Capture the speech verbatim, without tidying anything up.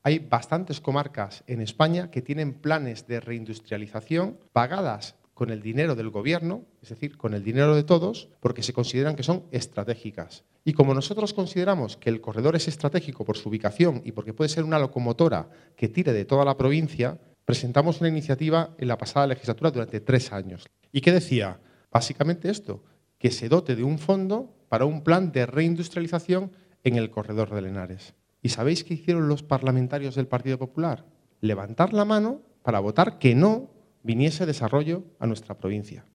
Hay bastantes comarcas en España que tienen planes de reindustrialización pagadas con el dinero del gobierno, es decir, con el dinero de todos, porque se consideran que son estratégicas. Y como nosotros consideramos que el corredor es estratégico por su ubicación y porque puede ser una locomotora que tire de toda la provincia, presentamos una iniciativa en la pasada legislatura durante tres años. ¿Y qué decía? Básicamente esto, que se dote de un fondo para un plan de reindustrialización en el corredor del Henares. ¿Y sabéis qué hicieron los parlamentarios del Partido Popular? Levantar la mano para votar que no viniese desarrollo a nuestra provincia.